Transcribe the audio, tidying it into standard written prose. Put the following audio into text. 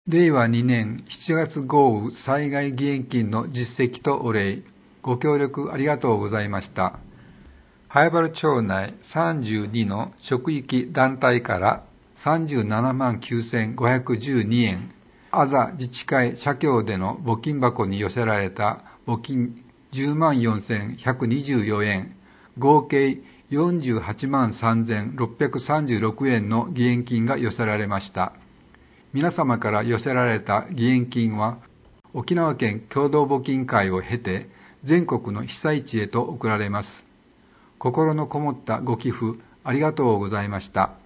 令和2年7月豪雨災害義援金の実績とお礼、ご協力ありがとうございました。早原町内32の職域団体から37万9512円、あざ自治会社協での募金箱に寄せられた募金10万4124円、合計48万3636円の義援金が寄せられました。皆様から寄せられた義援金は、沖縄県共同募金会を経て、全国の被災地へと送られます。心のこもったご寄付ありがとうございました。